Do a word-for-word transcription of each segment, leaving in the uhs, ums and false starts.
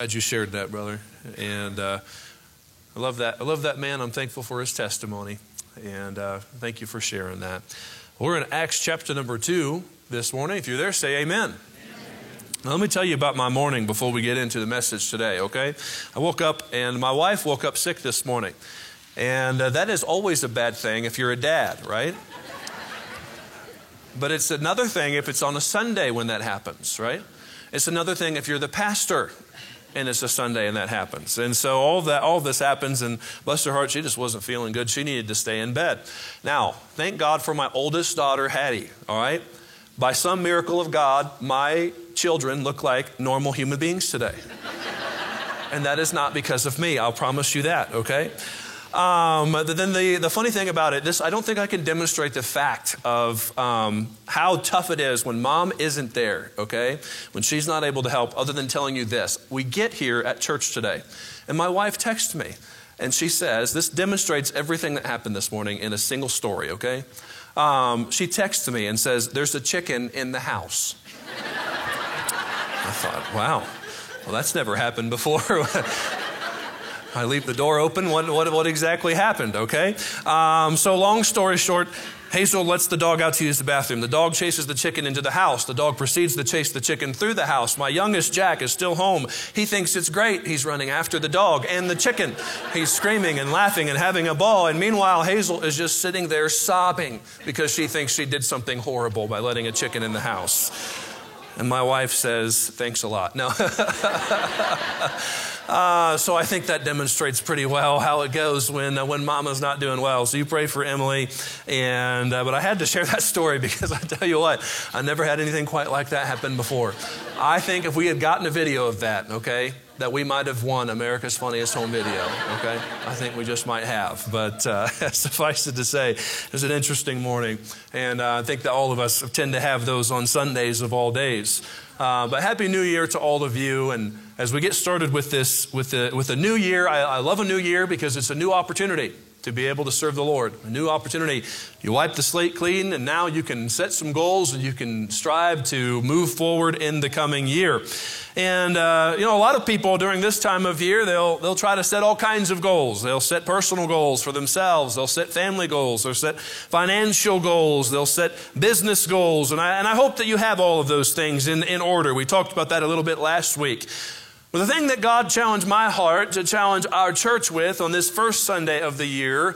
Glad you shared that, brother. And uh, I love that. I love that man. I'm thankful for his testimony. And uh, thank you for sharing that. We're in Acts chapter number two this morning. If you're there, say amen. Now, let me tell you about my morning before we get into the message today, okay? I woke up and my wife woke up sick this morning. And uh, that is always a bad thing if you're a dad, right? But it's another thing if it's on a Sunday when that happens, right? It's another thing if you're the pastor and it's a Sunday and that happens. And so all that, all this happens, and bless her heart, she just wasn't feeling good. She needed to stay in bed. Now, thank God for my oldest daughter, Hattie, all right? By some miracle of God, my children look like normal human beings today. And that is not because of me. I'll promise you that, okay? Um, then the, the funny thing about it, this I don't think I can demonstrate the fact of um, how tough it is when mom isn't there, okay? When she's not able to help, other than telling you this. We get here at church today, and my wife texts me, and she says, this demonstrates everything that happened this morning in a single story, okay? Um, she texts me and says, there's a chicken in the house. I thought, wow, well, that's never happened before. I leave the door open. What, what, what exactly happened, okay? Um, so long story short, Hazel lets the dog out to use the bathroom. The dog chases the chicken into the house. The dog proceeds to chase the chicken through the house. My youngest, Jack, is still home. He thinks it's great. He's running after the dog and the chicken. He's screaming and laughing and having a ball. And meanwhile, Hazel is just sitting there sobbing because she thinks she did something horrible by letting a chicken in the house. And my wife says, thanks a lot. No. Uh, so I think that demonstrates pretty well how it goes when uh, when mama's not doing well. So you pray for Emily. And uh, but I had to share that story because I tell you what, I never had anything quite like that happen before. I think if we had gotten a video of that, okay, that we might have won America's Funniest Home Video, okay? I think we just might have. But uh, suffice it to say, it was an interesting morning. And uh, I think that all of us tend to have those on Sundays of all days. Uh, but Happy New Year to all of you. And as we get started with this, with the with the new year, I, I love a new year because it's a new opportunity to be able to serve the Lord. A new opportunity. You wipe the slate clean, and now you can set some goals and you can strive to move forward in the coming year. And uh, you know, a lot of people during this time of year, they'll they'll try to set all kinds of goals. They'll set personal goals for themselves. They'll set family goals. They'll set financial goals. They'll set business goals. And I and I hope that you have all of those things in, in order. We talked about that a little bit last week. But the thing that God challenged my heart to challenge our church with on this first Sunday of the year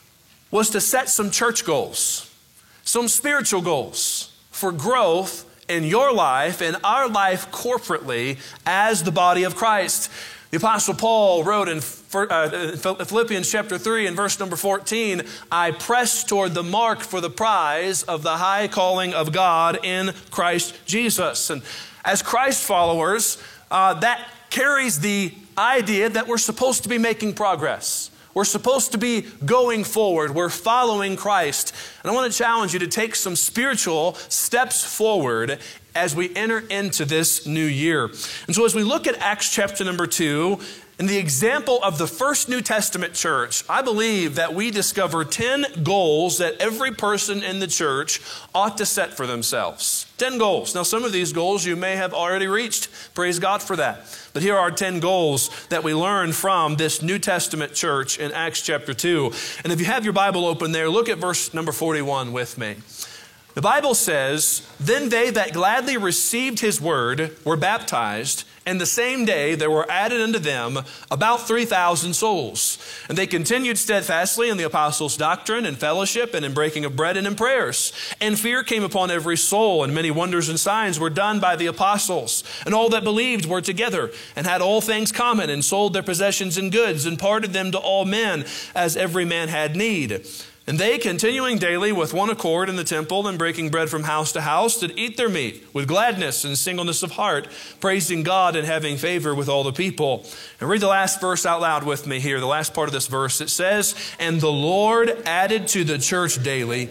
was to set some church goals, some spiritual goals for growth in your life and our life corporately as the body of Christ. The Apostle Paul wrote in Philippians chapter three and verse number fourteen, I press toward the mark for the prize of the high calling of God in Christ Jesus. And as Christ followers, uh, that carries the idea that we're supposed to be making progress. We're supposed to be going forward. We're following Christ. And I want to challenge you to take some spiritual steps forward as we enter into this new year. And so as we look at Acts chapter number two, in the example of the first New Testament church, I believe that we discover ten goals that every person in the church ought to set for themselves. ten goals. Now, some of these goals you may have already reached. Praise God for that. But here are ten goals that we learn from this New Testament church in Acts chapter two. And if you have your Bible open there, look at verse number forty-one with me. The Bible says, then they that gladly received his word were baptized, and the same day there were added unto them about three thousand souls. And they continued steadfastly in the apostles' doctrine and fellowship and in breaking of bread and in prayers. And fear came upon every soul, and many wonders and signs were done by the apostles. And all that believed were together and had all things common, and sold their possessions and goods, and parted them to all men as every man had need. And they, continuing daily with one accord in the temple and breaking bread from house to house, did eat their meat with gladness and singleness of heart, praising God and having favor with all the people. And read the last verse out loud with me here, the last part of this verse. It says, and the Lord added to the church daily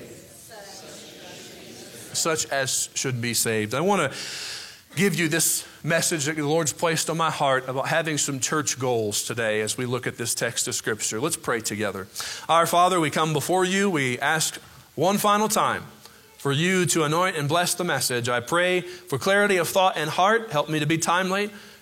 such as should be saved. I want to give you this message that the Lord's placed on my heart about having some church goals today as we look at this text of Scripture. Let's pray together. Our Father, we come before you. We ask one final time for you to anoint and bless the message. I pray for clarity of thought and heart. Help me to be timely.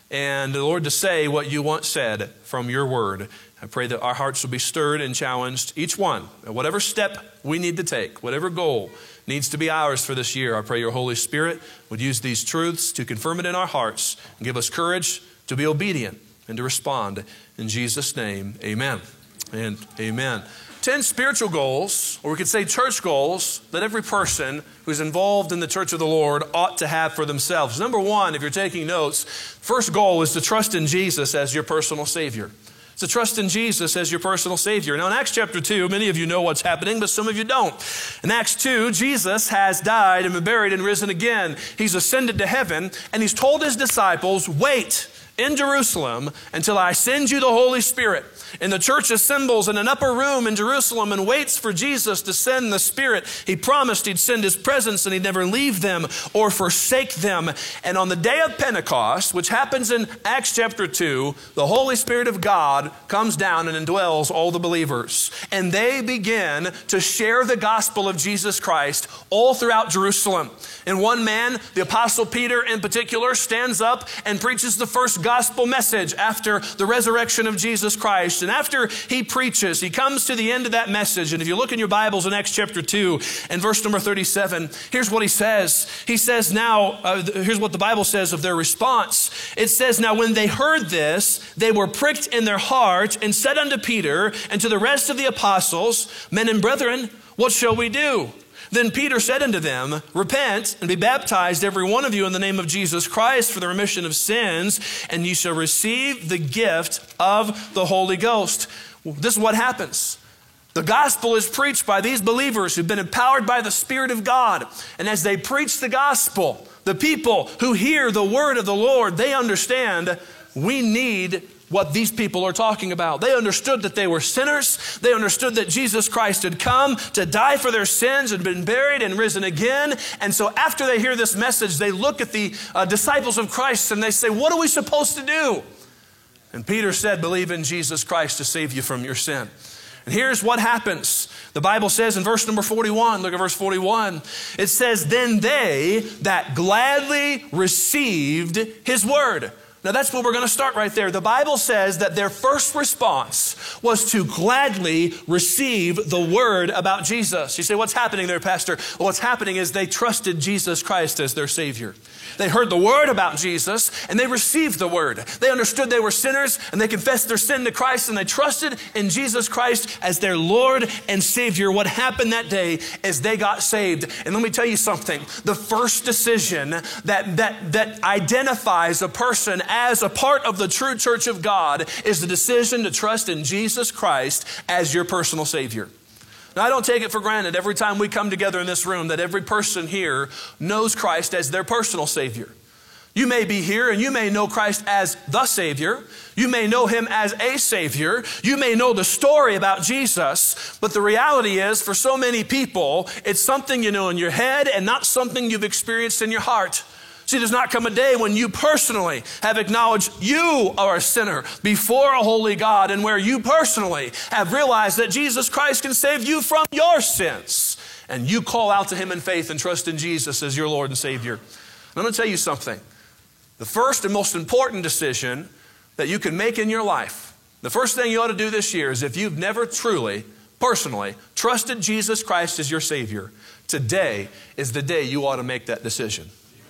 and the Lord to say what you want said from your word. I pray that our hearts will be stirred and challenged, each one, whatever step we need to take, whatever goal needs to be ours for this year. I pray your Holy Spirit would use these truths to confirm it in our hearts and give us courage to be obedient and to respond. In Jesus' name, amen and amen. Ten spiritual goals, or we could say church goals, that every person who's involved in the church of the Lord ought to have for themselves. Number one, if you're taking notes, first goal is to trust in Jesus as your personal Savior. To trust in Jesus as your personal Savior. Now in Acts chapter two, many of you know what's happening, but some of you don't. In Acts two, Jesus has died and been buried and risen again. He's ascended to heaven, and he's told his disciples, wait in Jerusalem until I send you the Holy Spirit. And the church assembles in an upper room in Jerusalem and waits for Jesus to send the Spirit. He promised he'd send his presence and he'd never leave them or forsake them. And on the day of Pentecost, which happens in Acts chapter two, the Holy Spirit of God comes down and indwells all the believers. And they begin to share the gospel of Jesus Christ all throughout Jerusalem. And one man, the Apostle Peter in particular, stands up and preaches the first gospel message after the resurrection of Jesus Christ. And after he preaches, he comes to the end of that message. And if you look in your Bibles in Acts chapter two and verse number thirty-seven, here's what he says. He says now, uh, here's what the Bible says of their response. It says, now when they heard this, they were pricked in their heart and said unto Peter and to the rest of the apostles, men and brethren, what shall we do? Then Peter said unto them, repent and be baptized every one of you in the name of Jesus Christ for the remission of sins, and ye shall receive the gift of the Holy Ghost. This is what happens. The gospel is preached by these believers who've been empowered by the Spirit of God. And as they preach the gospel, the people who hear the word of the Lord, they understand we need what these people are talking about. They understood that they were sinners. They understood that Jesus Christ had come to die for their sins, had been buried and risen again. And so after they hear this message, they look at the uh, disciples of Christ and they say, what are we supposed to do? And Peter said, believe in Jesus Christ to save you from your sin. And here's what happens. The Bible says in verse number forty-one, look at verse forty-one. It says, then they that gladly received his word. Now that's where we're going to start right there. The Bible says that their first response was to gladly receive the word about Jesus. You say, what's happening there, Pastor? Well, what's happening is they trusted Jesus Christ as their Savior. They heard the word about Jesus and they received the word. They understood they were sinners and they confessed their sin to Christ and they trusted in Jesus Christ as their Lord and Savior. What happened that day is they got saved. And let me tell you something. The first decision that, that, that identifies a person as a part of the true church of God is the decision to trust in Jesus Christ as your personal Savior. Now, I don't take it for granted every time we come together in this room that every person here knows Christ as their personal Savior. You may be here and you may know Christ as the Savior. You may know Him as a Savior. You may know the story about Jesus. But the reality is, for so many people, it's something you know in your head and not something you've experienced in your heart. See, there's not come a day when you personally have acknowledged you are a sinner before a holy God and where you personally have realized that Jesus Christ can save you from your sins. And you call out to Him in faith and trust in Jesus as your Lord and Savior. I'm going to tell you something. The first and most important decision that you can make in your life, the first thing you ought to do this year is if you've never truly, personally trusted Jesus Christ as your Savior, today is the day you ought to make that decision.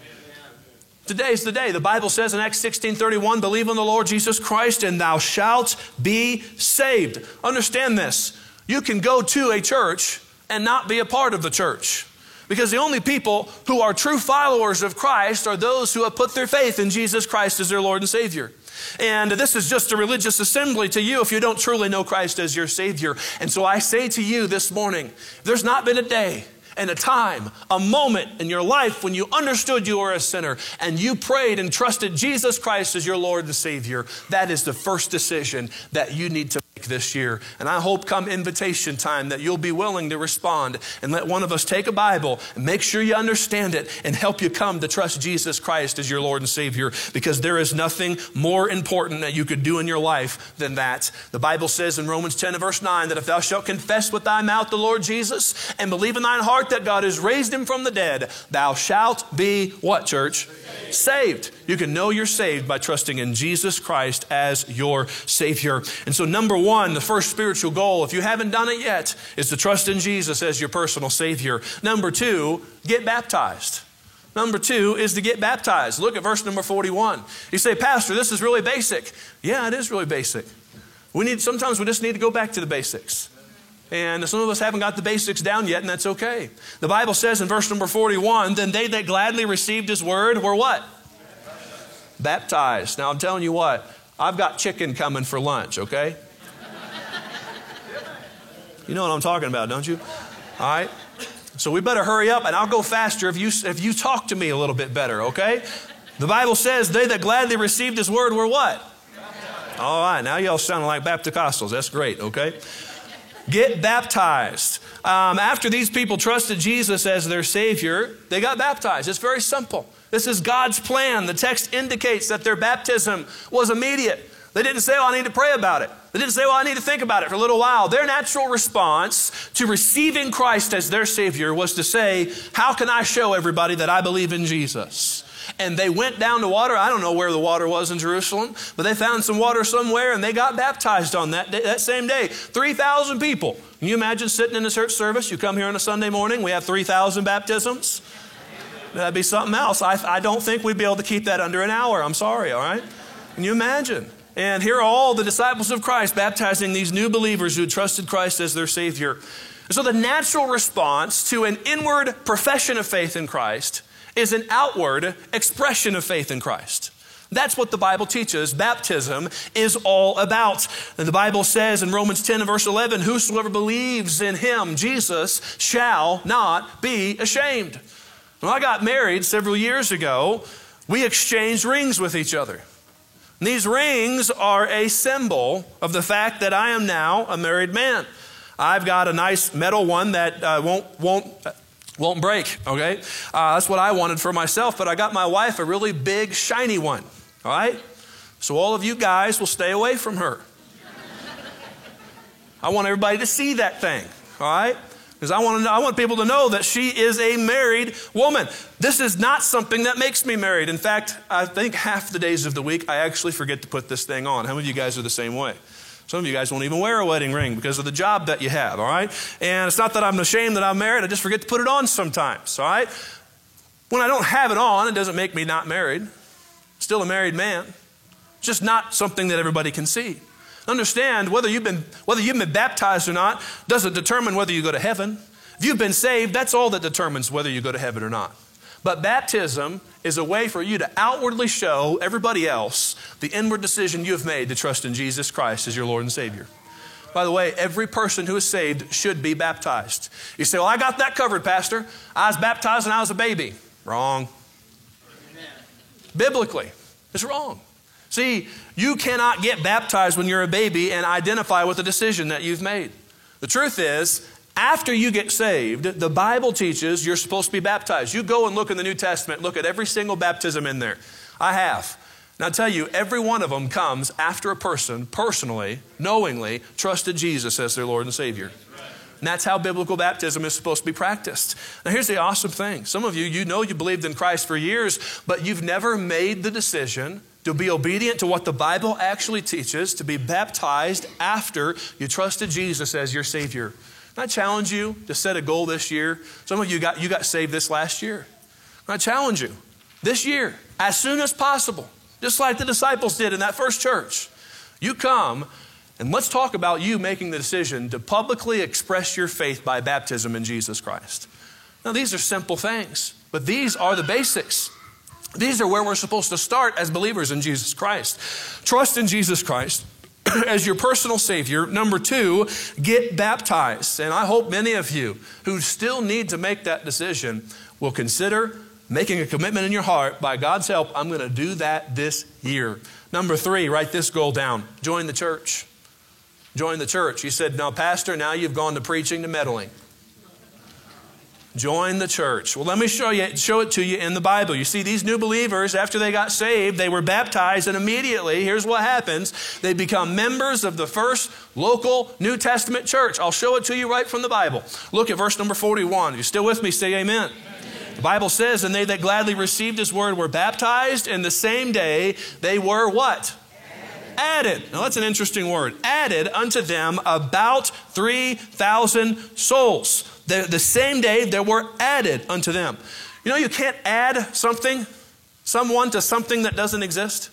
Today's the day. The Bible says in Acts sixteen thirty-one, believe on the Lord Jesus Christ and thou shalt be saved. Understand this. You can go to a church and not be a part of the church. Because the only people who are true followers of Christ are those who have put their faith in Jesus Christ as their Lord and Savior. And this is just a religious assembly to you if you don't truly know Christ as your Savior. And so I say to you this morning, there's not been a day and a time, a moment in your life when you understood you were a sinner and you prayed and trusted Jesus Christ as your Lord and Savior. That is the first decision that you need to make this year. And I hope come invitation time that you'll be willing to respond and let one of us take a Bible and make sure you understand it and help you come to trust Jesus Christ as your Lord and Savior, because there is nothing more important that you could do in your life than that. The Bible says in Romans ten and verse nine that if thou shalt confess with thy mouth the Lord Jesus and believe in thine heart that God has raised him from the dead, thou shalt be what, church? Saved. Saved. You can know you're saved by trusting in Jesus Christ as your Savior. And so number one, the first spiritual goal, if you haven't done it yet, is to trust in Jesus as your personal Savior. Number two, get baptized. Number two is to get baptized. Look at verse number forty-one. You say, Pastor, this is really basic. Yeah, it is really basic. We need, sometimes we just need to go back to the basics. And some of us haven't got the basics down yet, and that's okay. The Bible says in verse number forty-one, then they that gladly received his word were what? Baptized. Baptized. Now I'm telling you what, I've got chicken coming for lunch, okay? You know what I'm talking about, don't you? All right. So we better hurry up, and I'll go faster if you, if you talk to me a little bit better, okay? The Bible says they that gladly received his word were what? Baptized. All right, now y'all sounding like Bapticostals. That's great, okay? Get baptized. Um, after these people trusted Jesus as their Savior, they got baptized. It's very simple. This is God's plan. The text indicates that their baptism was immediate. They didn't say, oh, I need to pray about it. They didn't say, well, I need to think about it for a little while. Their natural response to receiving Christ as their Savior was to say, how can I show everybody that I believe in Jesus? And they went down to water. I don't know where the water was in Jerusalem, but they found some water somewhere and they got baptized on that day, that same day. three thousand people. Can you imagine sitting in a church service? You come here on a Sunday morning, we have three thousand baptisms. That'd be something else. I, I don't think we'd be able to keep that under an hour. I'm sorry, all right? Can you imagine? And here are all the disciples of Christ baptizing these new believers who trusted Christ as their Savior. And so the natural response to an inward profession of faith in Christ is an outward expression of faith in Christ. That's what the Bible teaches baptism is all about. And the Bible says in Romans ten and verse eleven, whosoever believes in him, Jesus, shall not be ashamed. When I got married several years ago, we exchanged rings with each other. And these rings are a symbol of the fact that I am now a married man. I've got a nice metal one that uh, won't won't uh, won't break. Okay, uh, that's what I wanted for myself. But I got my wife a really big shiny one. All right, so all of you guys will stay away from her. I want everybody to see that thing. All right. Because I want to know, I want people to know that she is a married woman. This is not something that makes me married. In fact, I think half the days of the week, I actually forget to put this thing on. How many of you guys are the same way? Some of you guys won't even wear a wedding ring because of the job that you have, all right? And it's not that I'm ashamed that I'm married. I just forget to put it on sometimes, all right? When I don't have it on, it doesn't make me not married. Still a married man. It's just not something that everybody can see. Understand, whether you've been whether you've been baptized or not doesn't determine whether you go to heaven. If you've been saved, that's all that determines whether you go to heaven or not. But baptism is a way for you to outwardly show everybody else the inward decision you have made to trust in Jesus Christ as your Lord and Savior. By the way, every person who is saved should be baptized. You say, well, I got that covered, Pastor. I was baptized when I was a baby. Wrong. Amen. Biblically, it's wrong. See, you cannot get baptized when you're a baby and identify with the decision that you've made. The truth is, after you get saved, the Bible teaches you're supposed to be baptized. You go and look in the New Testament, look at every single baptism in there. I have. And I'll tell you, every one of them comes after a person personally, knowingly, trusted Jesus as their Lord and Savior. And that's how biblical baptism is supposed to be practiced. Now here's the awesome thing. Some of you, you know you believed in Christ for years, but you've never made the decision to be obedient to what the Bible actually teaches, to be baptized after you trusted Jesus as your Savior. And I challenge you to set a goal this year. Some of you got, you got saved this last year. And I challenge you this year, as soon as possible, just like the disciples did in that first church, you come and let's talk about you making the decision to publicly express your faith by baptism in Jesus Christ. Now, these are simple things, but these are the basics. These are where we're supposed to start as believers in Jesus Christ. Trust in Jesus Christ as your personal Savior. Number two, get baptized. And I hope many of you who still need to make that decision will consider making a commitment in your heart. By God's help, I'm going to do that this year. Number three, write this goal down. Join the church. join the church. You said, no, Pastor, now you've gone to preaching to meddling. Join the church. Well, let me show you, show it to you in the Bible. You see, these new believers, after they got saved, they were baptized, and immediately, here's what happens. They become members of the first local New Testament church. I'll show it to you right from the Bible. Look at verse number forty-one. If you're still with me, say amen. Amen. The Bible says, and they that gladly received his word were baptized, and the same day they were what? Added. Now that's an interesting word. Added unto them about three thousand souls. The, the same day there were added unto them. You know, you can't add something, someone to something that doesn't exist.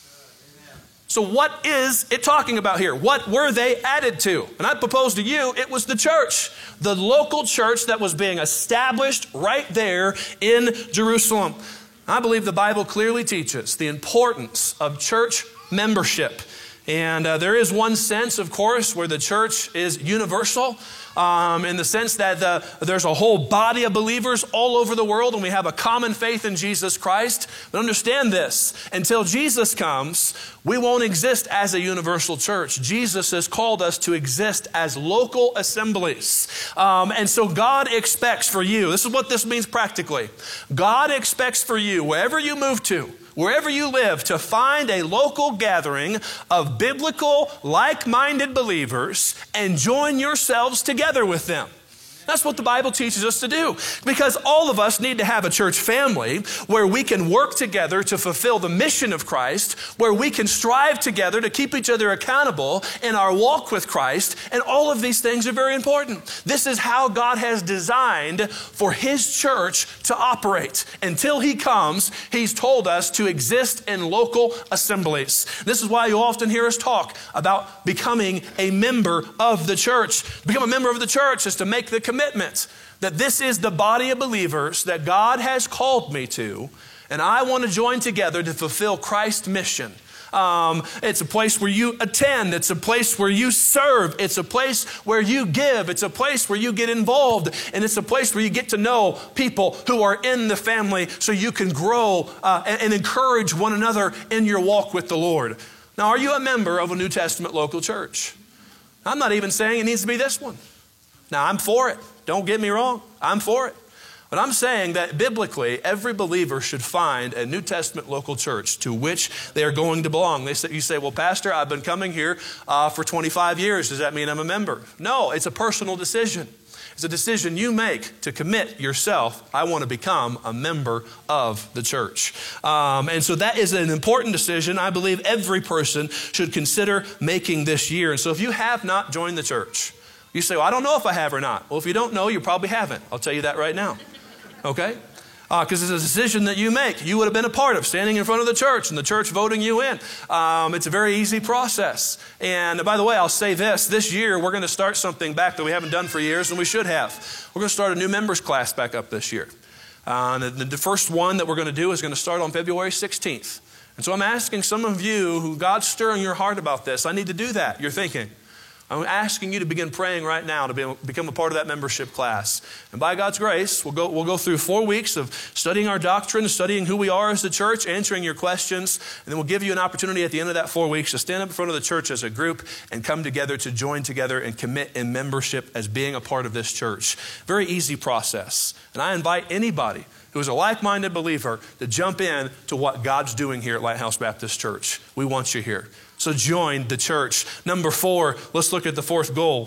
So what is it talking about here? What were they added to? And I propose to you, it was the church, the local church that was being established right there in Jerusalem. I believe the Bible clearly teaches the importance of church membership. And uh, there is one sense, of course, where the church is universal, um, in the sense that the, there's a whole body of believers all over the world, and we have a common faith in Jesus Christ. But understand this, until Jesus comes, we won't exist as a universal church. Jesus has called us to exist as local assemblies. Um, and so God expects for you, this is what this means practically. God expects for you, wherever you move to, wherever you live, to find a local gathering of biblical, like-minded believers and join yourselves together with them. That's what the Bible teaches us to do, because all of us need to have a church family where we can work together to fulfill the mission of Christ, where we can strive together to keep each other accountable in our walk with Christ, and all of these things are very important. This is how God has designed for His church to operate. Until He comes, He's told us to exist in local assemblies. This is why you often hear us talk about becoming a member of the church. To become a member of the church is to make the commitment commitment that this is the body of believers that God has called me to, and I want to join together to fulfill Christ's mission. Um, it's a place where you attend. It's a place where you serve. It's a place where you give. It's a place where you get involved. And it's a place where you get to know people who are in the family so you can grow uh, and, and encourage one another in your walk with the Lord. Now, are you a member of a New Testament local church? I'm not even saying it needs to be this one. Now, I'm for it. Don't get me wrong. I'm for it. But I'm saying that biblically, every believer should find a New Testament local church to which they are going to belong. They say, you say, well, Pastor, I've been coming here uh, for twenty-five years. Does that mean I'm a member? No, it's a personal decision. It's a decision you make to commit yourself. I want to become a member of the church. Um, and so that is an important decision I believe every person should consider making this year. And so if you have not joined the church, you say, well, I don't know if I have or not. Well, if you don't know, you probably haven't. I'll tell you that right now. Okay? Because uh, it's a decision that you make. You would have been a part of standing in front of the church and the church voting you in. Um, it's a very easy process. And by the way, I'll say this. This year, we're going to start something back that we haven't done for years, and we should have. We're going to start a new members class back up this year. Uh, the, the first one that we're going to do is going to start on February sixteenth. And so I'm asking some of you who God's stirring your heart about this. I need to do that. You're thinking. I'm asking you to begin praying right now to be, become a part of that membership class. And by God's grace, we'll go, we'll go through four weeks of studying our doctrine, studying who we are as the church, answering your questions, and then we'll give you an opportunity at the end of that four weeks to stand up in front of the church as a group and come together to join together and commit in membership as being a part of this church. Very easy process. And I invite anybody who is a like-minded believer to jump in to what God's doing here at Lighthouse Baptist Church. We want you here. So join the church. Number four, let's look at the fourth goal.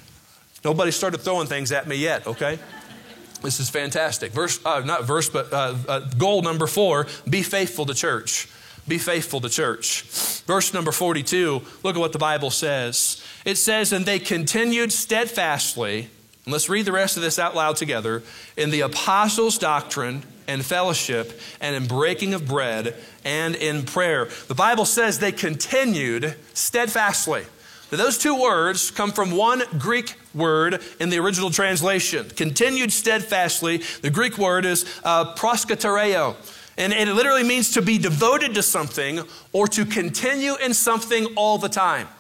Nobody started throwing things at me yet, okay? This is fantastic. Verse, uh, not verse, but uh, uh, goal number four, be faithful to church. Be faithful to church. Verse number forty-two, look at what the Bible says. It says, and they continued steadfastly, and let's read the rest of this out loud together, in the apostles' doctrine and fellowship and in breaking of bread and in prayer. The Bible says they continued steadfastly. Now, those two words come from one Greek word in the original translation. Continued steadfastly. The Greek word is uh, proskatereo. And it literally means to be devoted to something or to continue in something all the time.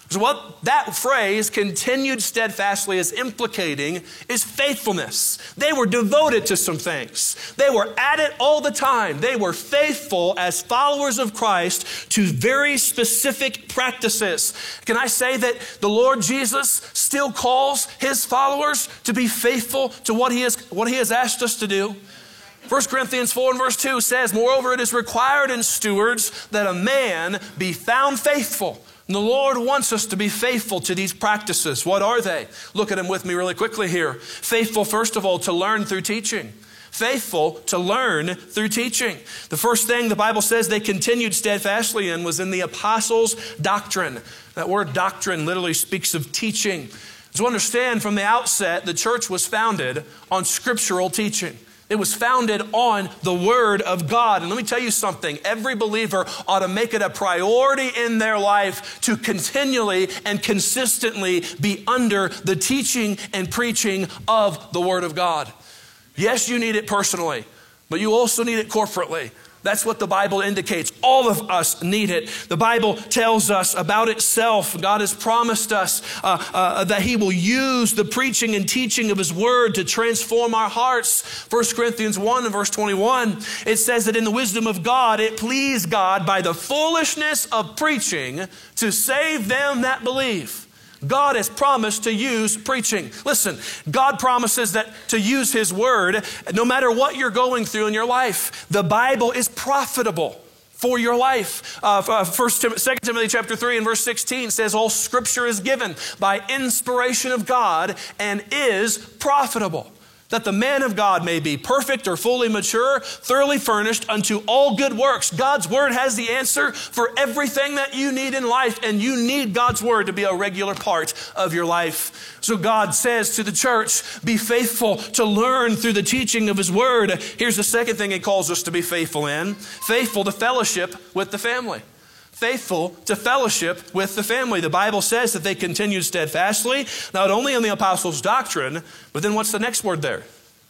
So what that phrase, continued steadfastly, is implicating is faithfulness. They were devoted to some things. They were at it all the time. They were faithful as followers of Christ to very specific practices. Can I say that the Lord Jesus still calls his followers to be faithful to what he has, what he has asked us to do? First Corinthians four and verse two says, moreover, it is required in stewards that a man be found faithful. And the Lord wants us to be faithful to these practices. What are they? Look at them with me really quickly here. Faithful, first of all, to learn through teaching. Faithful to learn through teaching. The first thing the Bible says they continued steadfastly in was in the apostles' doctrine. That word doctrine literally speaks of teaching. So understand from the outset, the church was founded on scriptural teaching. It was founded on the Word of God. And let me tell you something. Every believer ought to make it a priority in their life to continually and consistently be under the teaching and preaching of the Word of God. Yes, you need it personally, but you also need it corporately. That's what the Bible indicates. All of us need it. The Bible tells us about itself. God has promised us uh, uh, that he will use the preaching and teaching of his word to transform our hearts. First Corinthians one and verse twenty-one, it says that in the wisdom of God, it pleased God by the foolishness of preaching to save them that believe. God has promised to use preaching. Listen, God promises that to use his word, no matter what you're going through in your life, the Bible is profitable for your life. Uh, First Tim- Second Timothy chapter three and verse sixteen says, all scripture is given by inspiration of God and is profitable, that the man of God may be perfect or fully mature, thoroughly furnished unto all good works. God's word has the answer for everything that you need in life, and you need God's word to be a regular part of your life. So God says to the church, be faithful to learn through the teaching of his word. Here's the second thing he calls us to be faithful in. Faithful to fellowship with the family. Faithful to fellowship with the family. The Bible says that they continued steadfastly, not only in the apostles' doctrine, but then what's the next word there?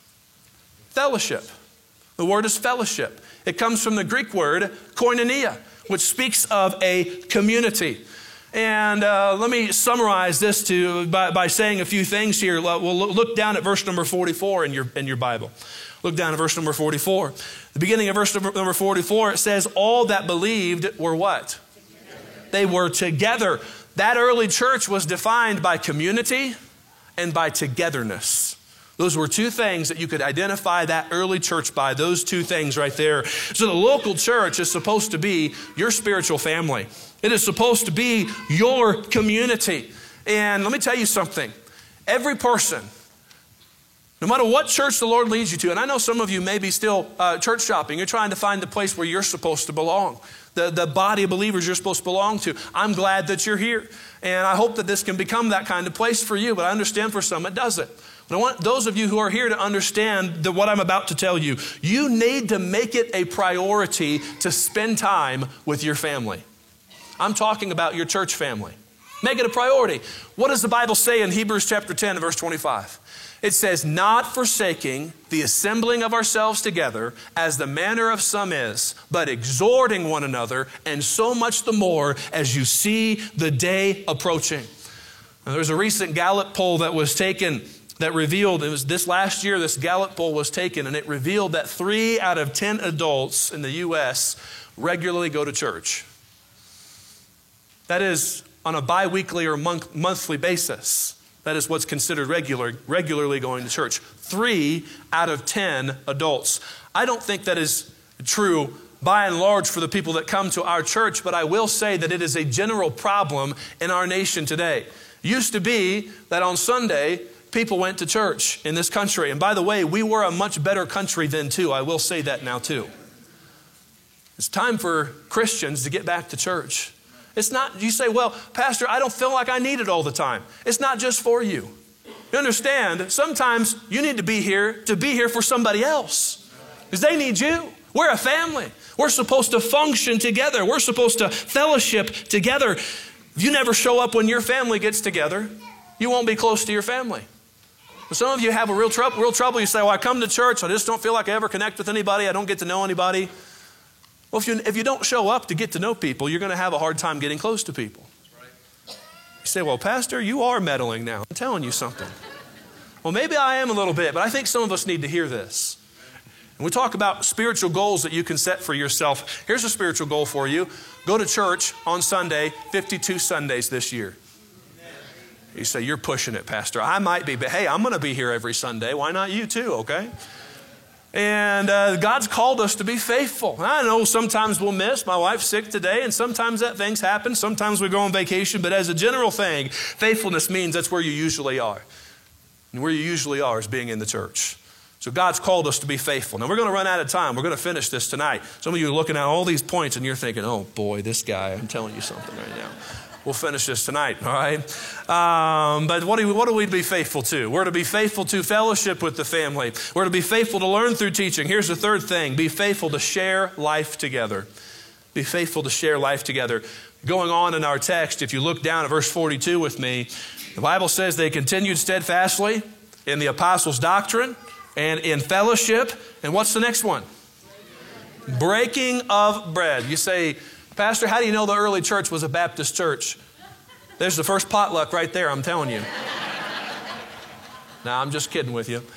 Fellowship. The word is fellowship. It comes from the Greek word koinonia, which speaks of a community. And uh, let me summarize this to by, by saying a few things here. We'll look down at verse number forty-four in your, in your Bible. Look down at verse number forty-four. The beginning of verse number forty-four, it says, all that believed were what? Together. They were together. That early church was defined by community and by togetherness. Those were two things that you could identify that early church by, those two things right there. So the local church is supposed to be your spiritual family. It is supposed to be your community. And let me tell you something. Every person, no matter what church the Lord leads you to, and I know some of you may be still uh, church shopping. You're trying to find the place where you're supposed to belong, the, the body of believers you're supposed to belong to. I'm glad that you're here. And I hope that this can become that kind of place for you. But I understand for some it doesn't. But I want those of you who are here to understand that what I'm about to tell you. You need to make it a priority to spend time with your family. I'm talking about your church family. Make it a priority. What does the Bible say in Hebrews chapter ten, verse twenty-five? It says, not forsaking the assembling of ourselves together as the manner of some is, but exhorting one another, and so much the more as you see the day approaching. Now, there's a recent Gallup poll that was taken that revealed, it was this last year, this Gallup poll was taken, and it revealed that three out of ten adults in the U S regularly go to church. That is on a bi-weekly or month, monthly basis. That is what's considered regular, regularly going to church. Three out of ten adults. I don't think that is true by and large for the people that come to our church, but I will say that it is a general problem in our nation today. It used to be that on Sunday, people went to church in this country. And by the way, we were a much better country then too. I will say that now too. It's time for Christians to get back to church. It's not, you say, well, Pastor, I don't feel like I need it all the time. It's not just for you. You understand, sometimes you need to be here to be here for somebody else because they need you. We're a family. We're supposed to function together. We're supposed to fellowship together. If you never show up when your family gets together, you won't be close to your family. But some of you have a real trouble. Real trouble. You say, well, I come to church. I just don't feel like I ever connect with anybody. I don't get to know anybody. Well, if you, if you don't show up to get to know people, you're going to have a hard time getting close to people. say, well, Pastor, you are meddling now. I'm telling you something. Well, maybe I am a little bit, but I think some of us need to hear this. And we talk about spiritual goals that you can set for yourself. Here's a spiritual goal for you. Go to church on Sunday, fifty-two Sundays this year. You say, you're pushing it, Pastor. I might be, but hey, I'm going to be here every Sunday. Why not you too, okay? And uh, God's called us to be faithful. I know sometimes we'll miss. My wife's sick today, and sometimes that things happen. Sometimes we go on vacation, but as a general thing, faithfulness means that's where you usually are. And where you usually are is being in the church. So God's called us to be faithful. Now we're going to run out of time. We're going to finish this tonight. Some of you are looking at all these points and you're thinking, oh boy, this guy, I'm telling you something right now. We'll finish this tonight, all right? Um, but what do, we, what do we be faithful to? We're to be faithful to fellowship with the family. We're to be faithful to learn through teaching. Here's the third thing. Be faithful to share life together. Be faithful to share life together. Going on in our text, if you look down at verse forty-two with me, the Bible says they continued steadfastly in the apostles' doctrine and in fellowship. And what's the next one? Breaking of bread. You say, Pastor, how do you know the early church was a Baptist church? There's the first potluck right there, I'm telling you. Now, I'm just kidding with you.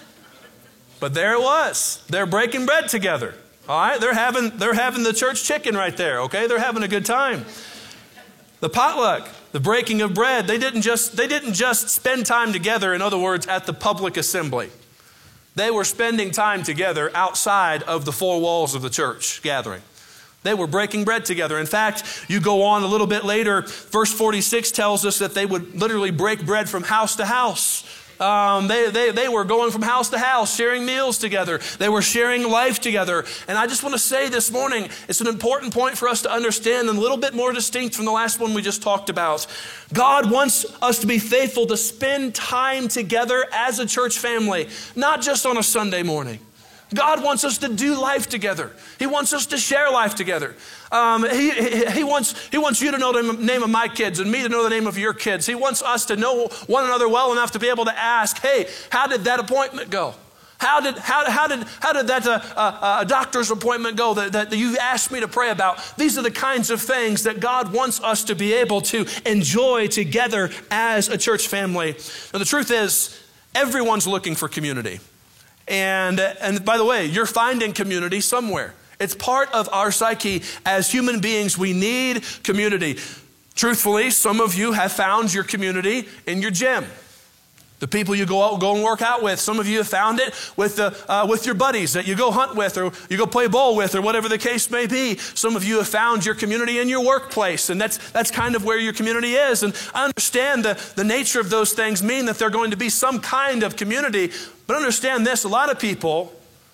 But there it was. They're breaking bread together. All right? They're having, they're having the church chicken right there, okay? They're having a good time. The potluck, the breaking of bread, they didn't just, they didn't just spend time together, in other words, at the public assembly. They were spending time together outside of the four walls of the church gathering. They were breaking bread together. In fact, you go on a little bit later, verse forty-six tells us that they would literally break bread from house to house. Um, they, they, they were going from house to house, sharing meals together. They were sharing life together. And I just want to say this morning, it's an important point for us to understand and a little bit more distinct from the last one we just talked about. God wants us to be faithful to spend time together as a church family, not just on a Sunday morning. God wants us to do life together. He wants us to share life together. Um, he, he, he, wants, he wants you to know the name of my kids and me to know the name of your kids. He wants us to know one another well enough to be able to ask, hey, how did that appointment go? How did, how, how did, how did that uh, uh, doctor's appointment go that, that you asked me to pray about? These are the kinds of things that God wants us to be able to enjoy together as a church family. Now, the truth is, everyone's looking for community. And, and by the way, you're finding community somewhere. It's part of our psyche as human beings. We need community. Truthfully, some of you have found your community in your gym. The people you go out, go and work out with. Some of you have found it with, the, uh, with your buddies that you go hunt with or you go play ball with or whatever the case may be. Some of you have found your community in your workplace, and that's, that's kind of where your community is. And I understand the, the nature of those things mean that they're going to be some kind of community. But understand this, a lot of people,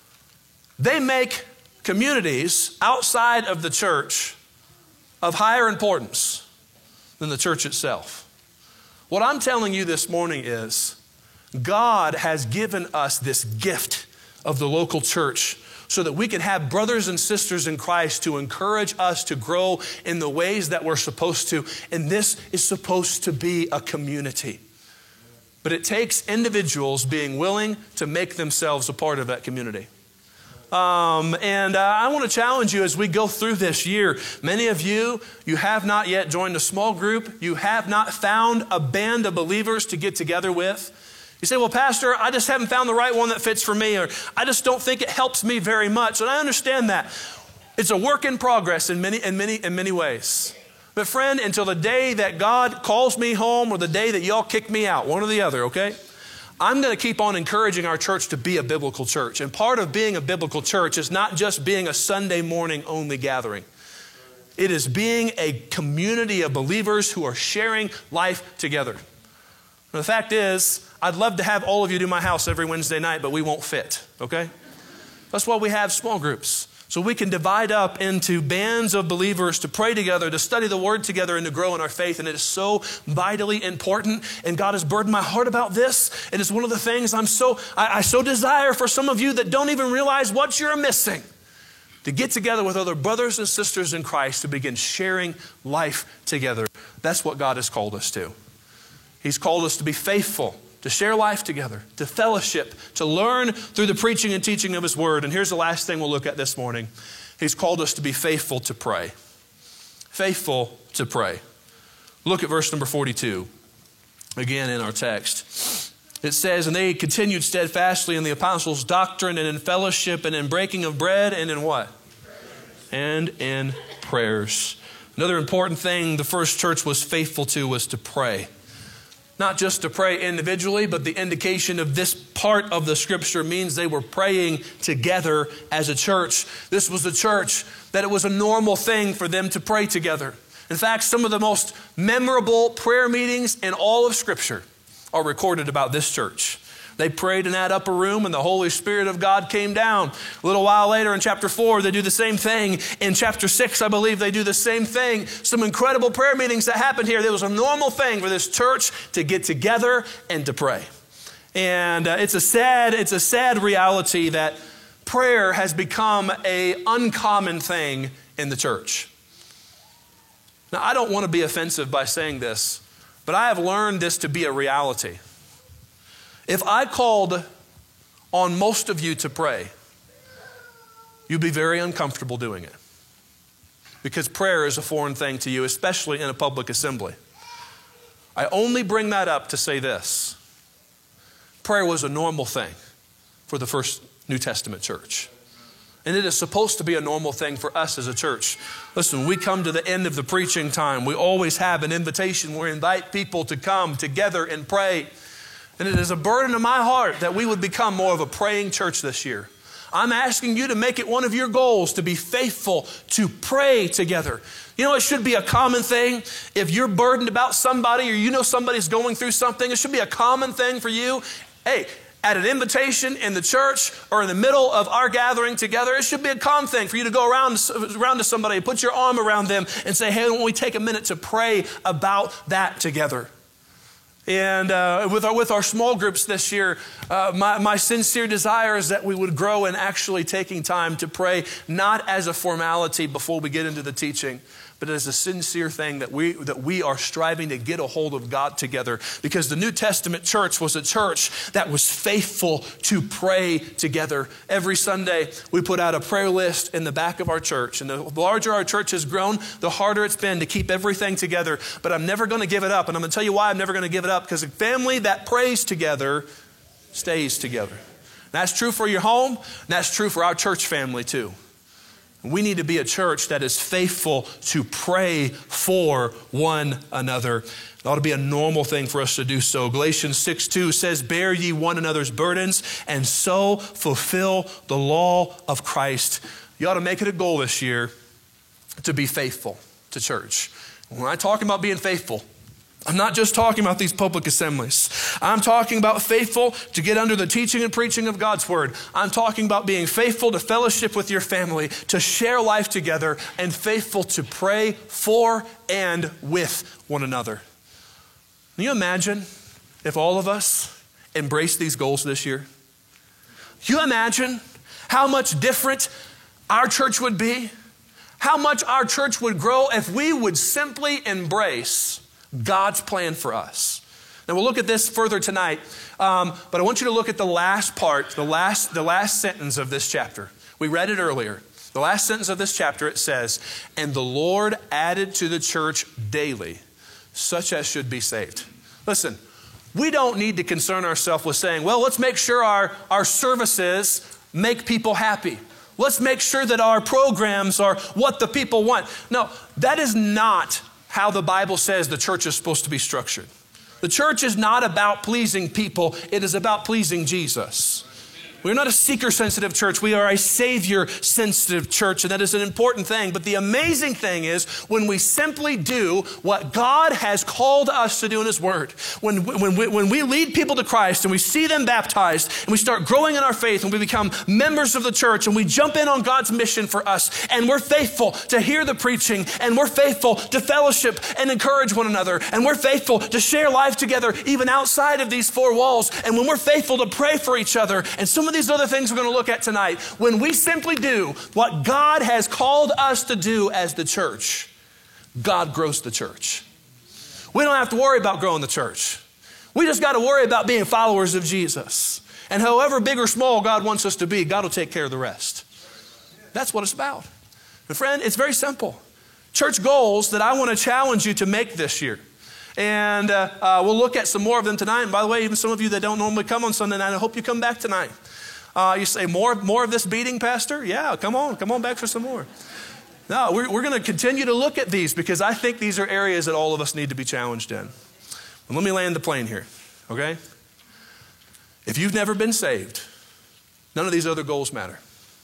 they make communities outside of the church of higher importance than the church itself. What I'm telling you this morning is God has given us this gift of the local church so that we can have brothers and sisters in Christ to encourage us to grow in the ways that we're supposed to. And this is supposed to be a community. But it takes individuals being willing to make themselves a part of that community. Um, and uh, I want to challenge you as we go through this year. Many of you, you have not yet joined a small group. You have not found a band of believers to get together with. You say, well, Pastor, I just haven't found the right one that fits for me, or I just don't think it helps me very much. And I understand that. It's a work in progress in many, in many, in many ways. But friend, until the day that God calls me home or the day that y'all kick me out, one or the other, okay? I'm going to keep on encouraging our church to be a biblical church. And part of being a biblical church is not just being a Sunday morning only gathering. It is being a community of believers who are sharing life together. And the fact is, I'd love to have all of you to my house every Wednesday night, but we won't fit, okay? That's why we have small groups. So we can divide up into bands of believers to pray together, to study the word together, and to grow in our faith. And it is so vitally important. And God has burdened my heart about this. It is one of the things I'm so, I, I so desire for some of you that don't even realize what you're missing, to get together with other brothers and sisters in Christ to begin sharing life together. That's what God has called us to. He's called us to be faithful, to share life together, to fellowship, to learn through the preaching and teaching of His Word. And here's the last thing we'll look at this morning. He's called us to be faithful to pray. Faithful to pray. Look at verse number forty-two, again in our text. It says, and they continued steadfastly in the apostles' doctrine and in fellowship and in breaking of bread and in what? And in prayers. Another important thing the first church was faithful to was to pray. Not just to pray individually, but the indication of this part of the scripture means they were praying together as a church. This was a church that it was a normal thing for them to pray together. In fact, some of the most memorable prayer meetings in all of scripture are recorded about this church. They prayed in that upper room and the Holy Spirit of God came down. A little while later in chapter four, they do the same thing. In chapter six, I believe they do the same thing. Some incredible prayer meetings that happened here. There was a normal thing for this church to get together and to pray. And uh, it's a sad, it's a sad reality that prayer has become an uncommon thing in the church. Now, I don't want to be offensive by saying this, but I have learned this to be a reality. If I called on most of you to pray, you'd be very uncomfortable doing it. Because prayer is a foreign thing to you, especially in a public assembly. I only bring that up to say this. Prayer was a normal thing for the first New Testament church. And it is supposed to be a normal thing for us as a church. Listen, we come to the end of the preaching time. We always have an invitation where we invite people to come together and pray. And it is a burden of my heart that we would become more of a praying church this year. I'm asking you to make it one of your goals to be faithful to pray together. You know, it should be a common thing. If you're burdened about somebody or you know somebody's going through something, it should be a common thing for you. Hey, at an invitation in the church or in the middle of our gathering together, it should be a common thing for you to go around, around to somebody, put your arm around them and say, hey, why don't we take a minute to pray about that together? And uh, with, our, with our small groups this year, uh, my, my sincere desire is that we would grow in actually taking time to pray, not as a formality before we get into the teaching, but as a sincere thing that we, that we are striving to get a hold of God together. Because the New Testament church was a church that was faithful to pray together. Every Sunday, we put out a prayer list in the back of our church. And the larger our church has grown, the harder it's been to keep everything together. But I'm never going to give it up. And I'm going to tell you why I'm never going to give it up. Because a family that prays together stays together. That's true for your home. And that's true for our church family too. We need to be a church that is faithful to pray for one another. It ought to be a normal thing for us to do so. Galatians six two says, bear ye one another's burdens and so fulfill the law of Christ. You ought to make it a goal this year to be faithful to church. When I talk about being faithful, I'm not just talking about these public assemblies. I'm talking about faithful to get under the teaching and preaching of God's word. I'm talking about being faithful to fellowship with your family, to share life together, and faithful to pray for and with one another. Can you imagine if all of us embraced these goals this year? Can you imagine how much different our church would be? How much our church would grow if we would simply embrace God's plan for us. Now we'll look at this further tonight, um, but I want you to look at the last part, the last, the last sentence of this chapter. We read it earlier. The last sentence of this chapter, it says, and the Lord added to the church daily such as should be saved. Listen, we don't need to concern ourselves with saying, well, let's make sure our, our services make people happy. Let's make sure that our programs are what the people want. No, that is not how the Bible says the church is supposed to be structured. The church is not about pleasing people. It is about pleasing Jesus. We're not a seeker-sensitive church. We are a Savior-sensitive church, and that is an important thing. But the amazing thing is when we simply do what God has called us to do in His Word, when, when, we, when we lead people to Christ and we see them baptized and we start growing in our faith and we become members of the church and we jump in on God's mission for us and we're faithful to hear the preaching and we're faithful to fellowship and encourage one another and we're faithful to share life together even outside of these four walls, and when we're faithful to pray for each other and some of these other things we're going to look at tonight, when we simply do what God has called us to do as the church, God grows the church. We don't have to worry about growing the church. We just got to worry about being followers of Jesus. And however big or small God wants us to be, God will take care of the rest. That's what it's about. And friend, it's very simple. Church goals that I want to challenge you to make this year. And uh, uh, we'll look at some more of them tonight. And by the way, even some of you that don't normally come on Sunday night, I hope you come back tonight. Uh, you say, more, more of this beating, Pastor? Yeah, come on. Come on back for some more. No, we're, we're going to continue to look at these because I think these are areas that all of us need to be challenged in. And let me land the plane here, okay? If you've never been saved, none of these other goals matter.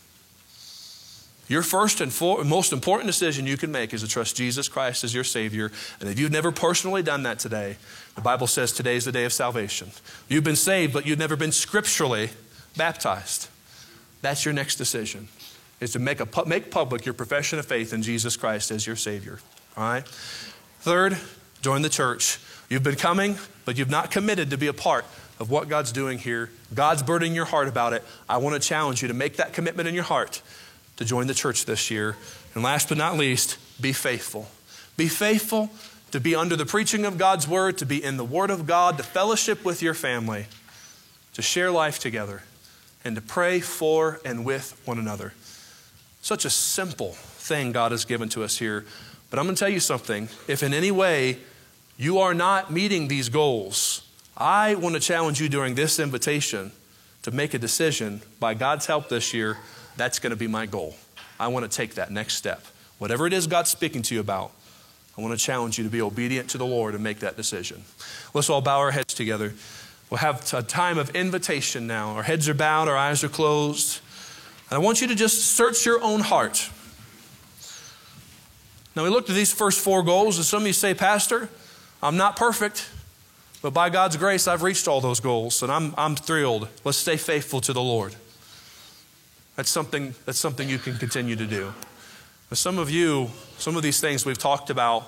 Your first and for, most important decision you can make is to trust Jesus Christ as your Savior. And if you've never personally done that today, the Bible says today is the day of salvation. You've been saved, but you've never been scripturally baptized. That's your next decision, is to make, a, make public your profession of faith in Jesus Christ as your Savior. All right? Third, join the church. You've been coming, but you've not committed to be a part of what God's doing here. God's burdening your heart about it. I want to challenge you to make that commitment in your heart to join the church this year. And last but not least, be faithful. Be faithful to be under the preaching of God's word, to be in the word of God, to fellowship with your family, to share life together, and to pray for and with one another. Such a simple thing God has given to us here. But I'm going to tell you something. If in any way you are not meeting these goals, I want to challenge you during this invitation to make a decision by God's help this year. That's going to be my goal. I want to take that next step. Whatever it is God's speaking to you about, I want to challenge you to be obedient to the Lord and make that decision. Let's all bow our heads together. We'll have a time of invitation now. Our heads are bowed, our eyes are closed. And I want you to just search your own heart. Now we looked at these first four goals, and some of you say, Pastor, I'm not perfect, but by God's grace, I've reached all those goals, and I'm, I'm thrilled. Let's stay faithful to the Lord. That's something, that's something you can continue to do. But some of you, some of these things we've talked about,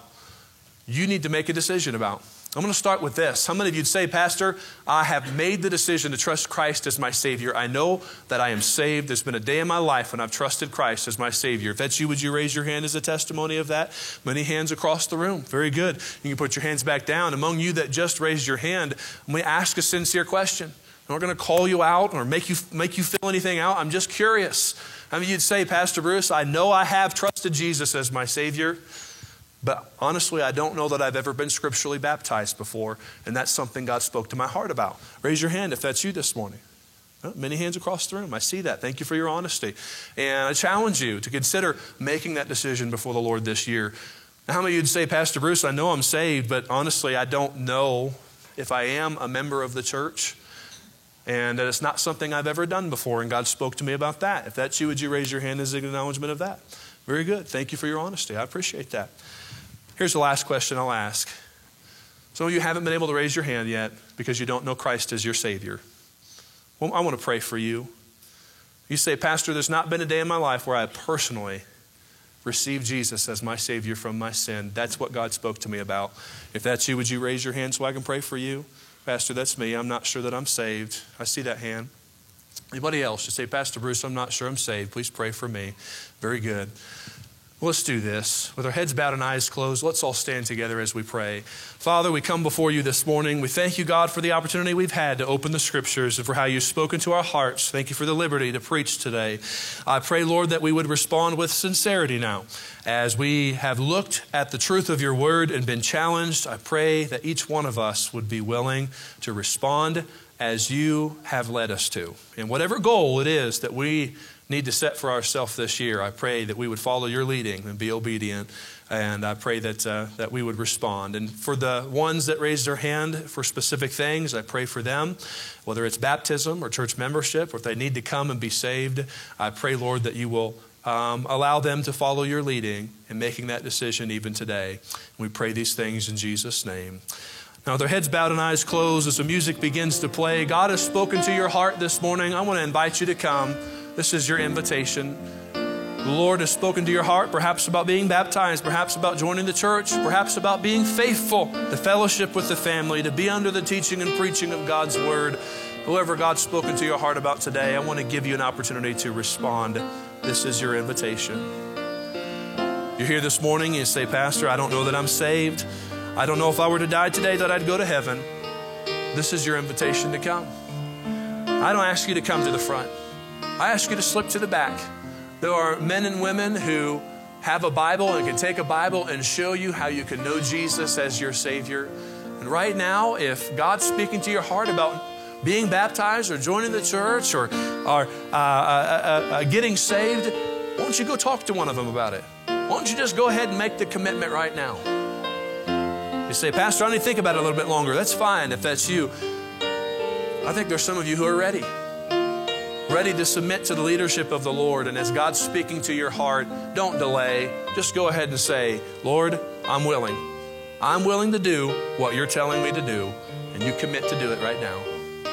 you need to make a decision about. I'm going to start with this. How many of you'd say, Pastor, I have made the decision to trust Christ as my Savior. I know that I am saved. There's been a day in my life when I've trusted Christ as my Savior. If that's you, would you raise your hand as a testimony of that? Many hands across the room. Very good. You can put your hands back down. Among you that just raised your hand, I'm going to ask a sincere question. I'm not going to call you out or make you make you fill anything out. I'm just curious. How many of you'd say, Pastor Bruce, I know I have trusted Jesus as my Savior, but honestly, I don't know that I've ever been scripturally baptized before, and that's something God spoke to my heart about. Raise your hand if that's you this morning. Oh, many hands across the room. I see that. Thank you for your honesty. And I challenge you to consider making that decision before the Lord this year. Now, how many of you'd say, Pastor Bruce, I know I'm saved, but honestly, I don't know if I am a member of the church, and that it's not something I've ever done before, and God spoke to me about that. If that's you, would you raise your hand as an acknowledgement of that? Very good. Thank you for your honesty. I appreciate that. Here's the last question I'll ask. Some of you haven't been able to raise your hand yet because you don't know Christ as your Savior. Well, I want to pray for you. You say, Pastor, there's not been a day in my life where I personally received Jesus as my Savior from my sin. That's what God spoke to me about. If that's you, would you raise your hand so I can pray for you? Pastor, that's me. I'm not sure that I'm saved. I see that hand. Anybody else? You say, Pastor Bruce, I'm not sure I'm saved. Please pray for me. Very good. Well, let's do this. With our heads bowed and eyes closed, let's all stand together as we pray. Father, we come before you this morning. We thank you, God, for the opportunity we've had to open the scriptures and for how you've spoken to our hearts. Thank you for the liberty to preach today. I pray, Lord, that we would respond with sincerity now. As we have looked at the truth of your word and been challenged, I pray that each one of us would be willing to respond as you have led us to. And whatever goal it is that we need to set for ourselves this year, I pray that we would follow your leading and be obedient. And I pray that uh, that we would respond. And for the ones that raised their hand for specific things, I pray for them, whether it's baptism or church membership, or if they need to come and be saved, I pray, Lord, that you will um, allow them to follow your leading in making that decision even today. We pray these things in Jesus' name. Now, with their heads bowed and eyes closed, as the music begins to play, God has spoken to your heart this morning. I want to invite you to come. This is your invitation. The Lord has spoken to your heart, perhaps about being baptized, perhaps about joining the church, perhaps about being faithful to fellowship with the family, to be under the teaching and preaching of God's word. Whoever God's spoken to your heart about today, I want to give you an opportunity to respond. This is your invitation. You're here this morning, you say, Pastor, I don't know that I'm saved. I don't know if I were to die today that I'd go to heaven. This is your invitation to come. I don't ask you to come to the front. I ask you to slip to the back. There are men and women who have a Bible and can take a Bible and show you how you can know Jesus as your Savior. And right now, if God's speaking to your heart about being baptized or joining the church or, or uh, uh, uh, uh, getting saved, why don't you go talk to one of them about it? Why don't you just go ahead and make the commitment right now? You say, Pastor, I need to think about it a little bit longer. That's fine if that's you. I think there's some of you who are ready. Ready to submit to the leadership of the Lord. And as God's speaking to your heart, don't delay. Just go ahead and say, Lord, I'm willing. I'm willing to do what you're telling me to do. And you commit to do it right now.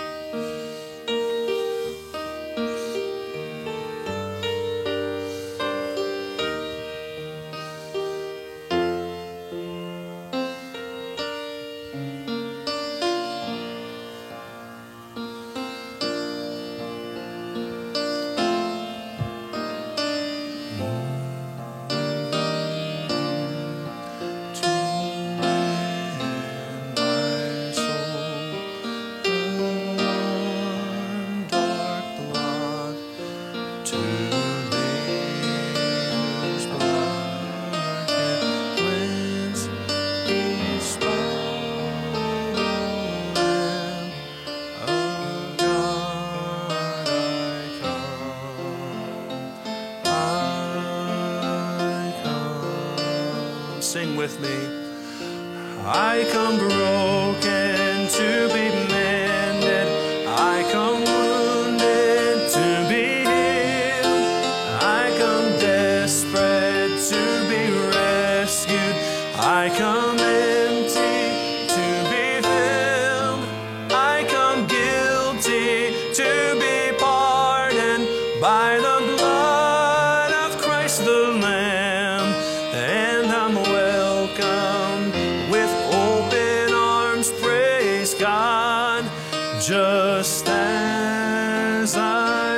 Sing with me. I come broken to be mended. I come wounded to be healed. I come desperate to be rescued. I come empty to be filled. I come guilty to be pardoned by the blood of Christ the Lamb. And I'm welcome with open arms, praise God, just as I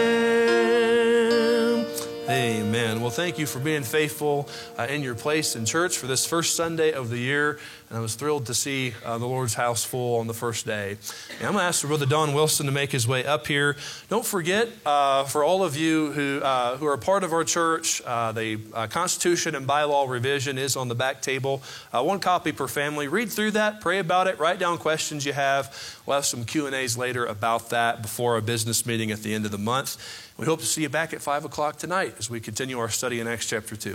am. Amen. Well, thank you for being faithful uh, in your place in church for this first Sunday of the year. And I was thrilled to see uh, the Lord's house full on the first day. And I'm going to ask for Brother Don Wilson to make his way up here. Don't forget, uh, for all of you who uh, who are part of our church, uh, the uh, Constitution and Bylaw revision is on the back table. Uh, one copy per family. Read through that, pray about it, write down questions you have. We'll have some Q and A's later about that before our business meeting at the end of the month. We hope to see you back at five o'clock tonight as we continue our study in Acts chapter two.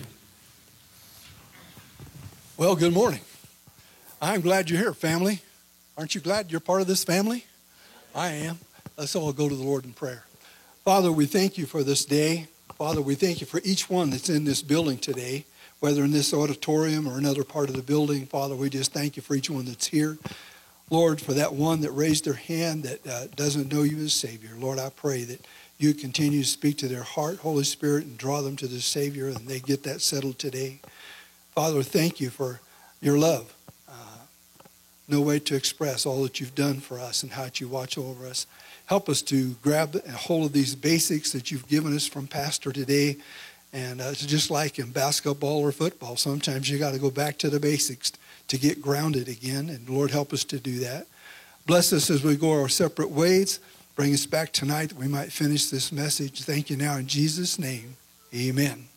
Well, good morning. I'm glad you're here, family. Aren't you glad you're part of this family? I am. Let's all go to the Lord in prayer. Father, we thank you for this day. Father, we thank you for each one that's in this building today, whether in this auditorium or another part of the building. Father, we just thank you for each one that's here. Lord, for that one that raised their hand that uh, doesn't know you as Savior. Lord, I pray that you continue to speak to their heart, Holy Spirit, and draw them to the Savior, and they get that settled today. Father, thank you for your love. No way to express all that you've done for us and how you watch over us. Help us to grab a hold of these basics that you've given us from Pastor today. And uh, it's just like in basketball or football. Sometimes you got to go back to the basics to get grounded again. And Lord, help us to do that. Bless us as we go our separate ways. Bring us back tonight that we might finish this message. Thank you now in Jesus' name. Amen.